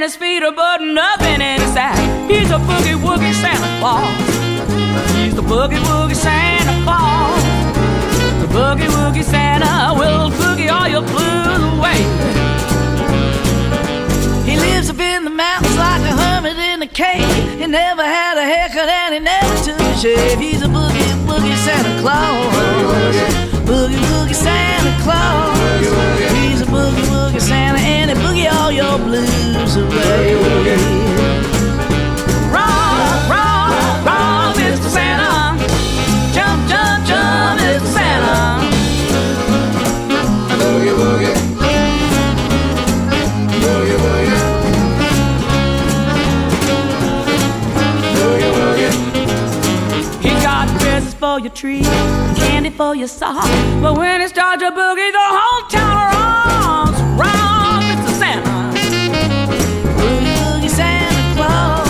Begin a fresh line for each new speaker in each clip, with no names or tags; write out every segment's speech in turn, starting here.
his feet are buttoned up in his sack. He's a boogie-woogie Santa Claus. He's the boogie-woogie Santa Claus. The boogie-woogie Santa will boogie all your blues away. He lives up in the mountains like a hermit in a cave. He never had a haircut and he never took a shave. He's a boogie-woogie Santa Claus. Boogie-woogie Santa Claus. He's a boogie-woogie Santa and he boogie all your blues away. Rock, rock, rock, Mr. Santa. Jump, jump, jump, Mr. Santa. Boogie, boogie. Boogie, boogie. Boogie, boogie. He got presents for your tree, candy for your sock. But when it starts to boogie, the whole town rocks. Rock, Mr. Santa. Boogie, boogie, Santa Claus.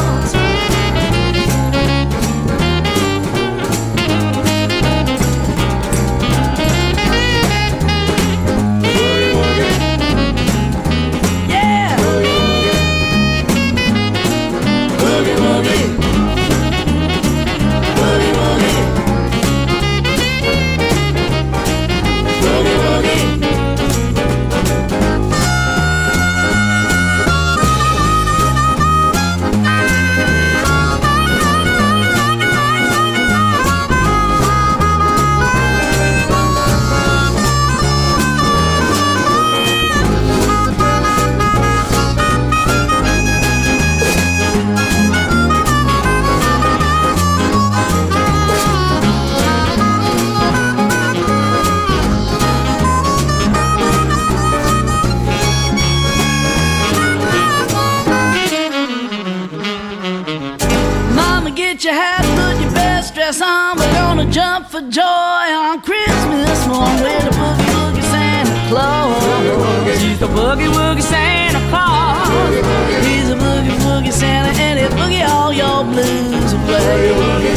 Get your hat, put your best dress on. We're gonna jump for joy on Christmas morning with a boogie-woogie Santa Claus. He's the boogie-woogie Santa Claus. He's a boogie-woogie Santa and he'll boogie all your blues away.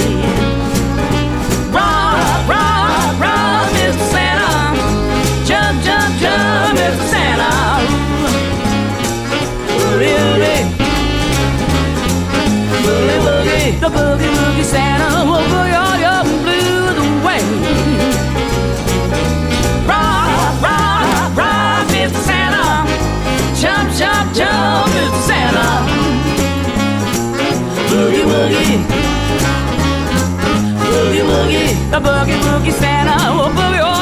Rock, rock, rock, Mr. Santa. Jump, jump, jump, Mr. Santa. Boogie-woogie. Boogie-woogie, the boogie-woogie Santa will boogie all your blues away. Rock, rock, rock, Mr. Santa. Jump, jump, jump, Mr. Santa. Boogie-woogie, boogie-woogie, the boogie-woogie Santa will boogie all